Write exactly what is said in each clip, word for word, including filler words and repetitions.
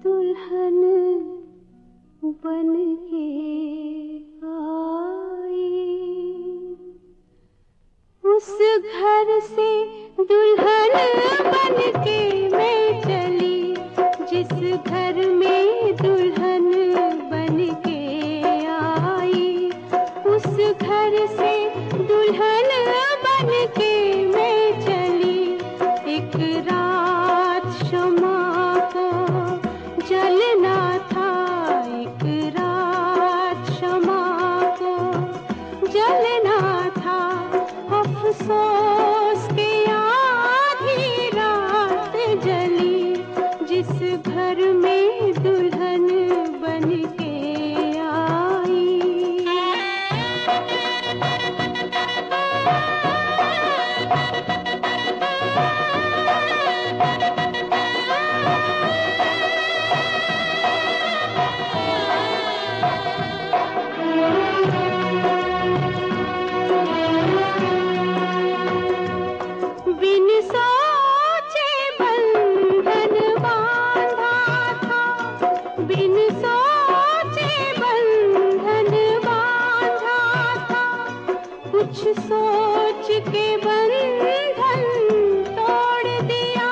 दुल्हन बन के आई, उस घर से दुल्हन बन के मैं चली, जिस घर में दुल्हन बन के आई, उस घर से दुल्हन बन के मैं चली। एक रात शमा को जलना था, एक रात शमा को जलना था, अफसोस के आधी रात जली, जिस घर में दुल्हन बन के आई। बिन सोचे बंधन बांधा था, बिन सोचे बंधन बांधा था, कुछ सोच के बंधन तोड़ दिया।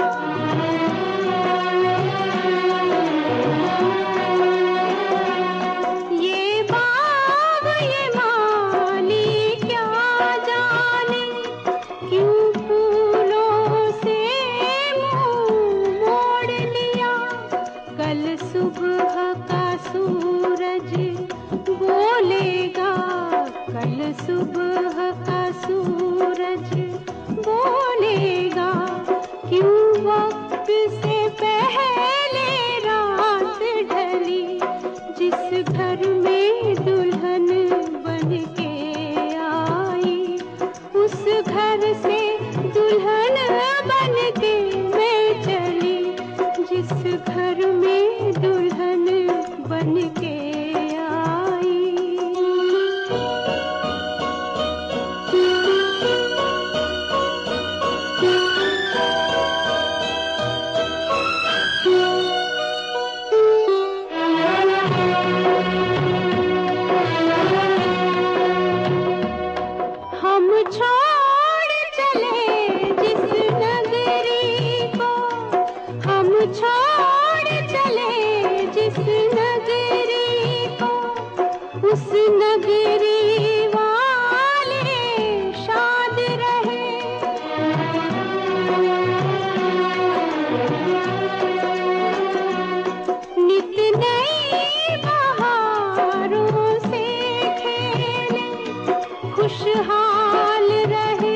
ये बाग ये माली क्या जाने, क्यों फूलों से मुंह मोड़ लिया। कल सुबह का सूरज बोलेगा, कल सुबह का सूरज बोलेगा, क्यों वक्त से पहले रात ढली, जिस घर में दुल्हन बन के आई, उस घर से दुल्हन बन के मैं चली, जिस घर में दुल्हन बन के आई। हम छोड़ चले जिस नगरी को, हम छोड़ चले जिस नगरी को, उस नगरी वाले शाद रहे। नित नई बहारों से खेले, खुशहाल रहे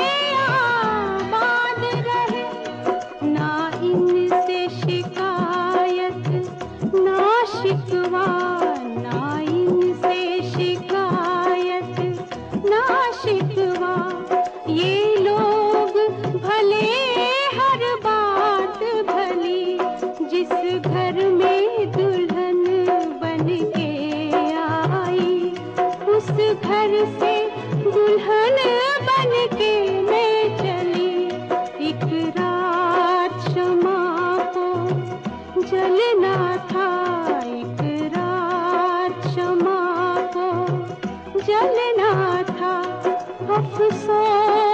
आबाद रहे, ना इनसे शिकायत ना शिकवा, ना इनसे शिकायत ना शिकवा। ये लोग भले हर बात भली, जिस घर में दुल्हन बन के आई, उस घर से दुल्हन बन के मैं चली। एक रात शमा को जलना था, एक रात शमा को जलना था, अफसोस